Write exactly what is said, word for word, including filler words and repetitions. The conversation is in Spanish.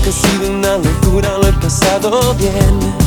ha sido una locura, lo he pasado bien.